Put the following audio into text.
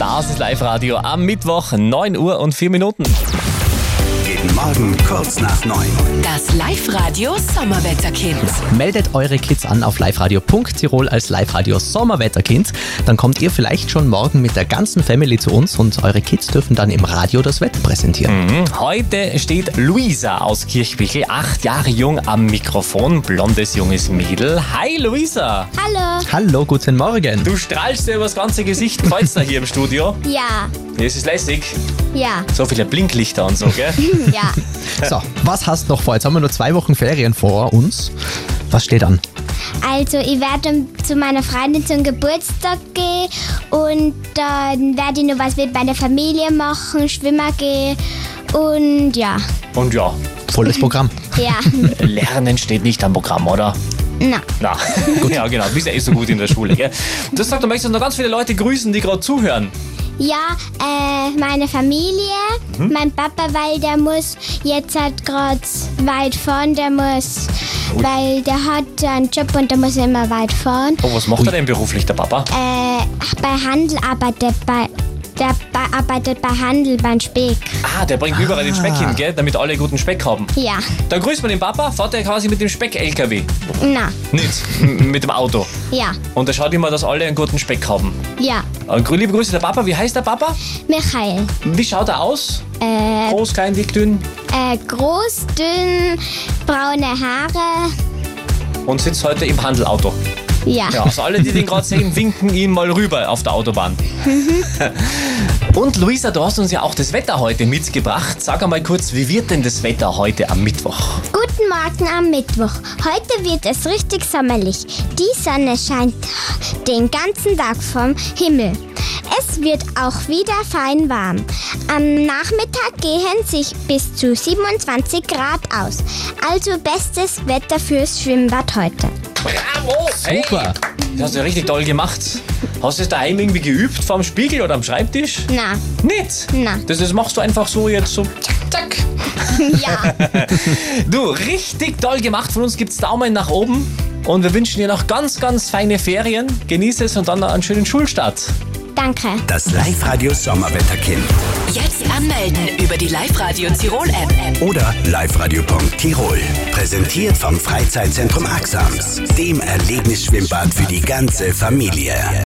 Das ist Live-Radio am Mittwoch, 9 Uhr und 4 Minuten. Jeden Morgen kurz nach 9. Das Live-Radio Sommerwetterkind. Meldet eure Kids an auf liveradio.tirol als Live-Radio Sommerwetterkind. Dann kommt ihr vielleicht schon morgen mit der ganzen Family zu uns und eure Kids dürfen dann im Radio das Wetter präsentieren. Heute steht Luisa aus Kirchbichel, 8 Jahre jung am Mikrofon, blondes junges Mädel. Hi Luisa! Hallo. Hallo, guten Morgen. Du strahlst dir über das ganze Gesicht, freut's dir hier im Studio. Ja. Es ist lässig, Ja. so viele Blinklichter und so, gell? Ja. So, was hast du noch vor? Jetzt haben wir nur 2 Wochen Ferien vor uns. Was steht an? Also ich werde zu meiner Freundin zum Geburtstag gehen und dann werde ich noch was mit meiner Familie machen, schwimmen gehen und ja. Und ja, Volles Programm. Ja. Lernen steht nicht am Programm, oder? Na. Na, ja genau, du bist ja eh so gut in der Schule, gell? Du hast gesagt, du möchtest noch ganz viele Leute grüßen, die gerade zuhören. Ja, meine Familie, mein Papa, weil der muss jetzt halt gerade weit fahren, weil der hat einen Job und der muss immer weit fahren. Oh, was macht er denn beruflich, der Papa? Bei Handel arbeitet arbeitet bei Handel beim Speck. Ah, der bringt überall den Speck hin, gell? Damit alle guten Speck haben. Ja. Dann grüßt man den Papa, fährt er quasi mit dem Speck-LKW. Na. Nicht, mit dem Auto. Ja. Und er schaut immer, dass alle einen guten Speck haben. Ja. Liebe Grüße, der Papa. Wie heißt der Papa? Michael. Wie schaut er aus? Groß, klein, dick, dünn? Groß, dünn, braune Haare. Und sitzt heute im Handelauto. Ja. Ja, also alle, die den gerade sehen, winken ihn mal rüber auf der Autobahn. Und Luisa, du hast uns ja auch das Wetter heute mitgebracht. Sag einmal kurz, wie wird denn das Wetter heute am Mittwoch? Guten Morgen am Mittwoch. Heute wird es richtig sommerlich. Die Sonne scheint den ganzen Tag vom Himmel. Es wird auch wieder fein warm. Am Nachmittag gehen sich bis zu 27 Grad aus. Also bestes Wetter fürs Schwimmbad heute. Bravo! Super. Hey, das hast du richtig toll gemacht. Hast du das daheim irgendwie geübt, vorm Spiegel oder am Schreibtisch? Na, Nicht? Na. Das machst du einfach so jetzt so, zack. ja. Du, richtig toll gemacht. Von uns gibt's Daumen nach oben. Und wir wünschen dir noch ganz, ganz feine Ferien. Genieße es und dann noch einen schönen Schulstart. Danke. Das Live-Radio Sommerwetterkind. Jetzt anmelden über die Live-Radio Tirol App. Oder liveradio.tirol. Präsentiert vom Freizeitzentrum Axams. Dem Erlebnisschwimmbad für die ganze Familie.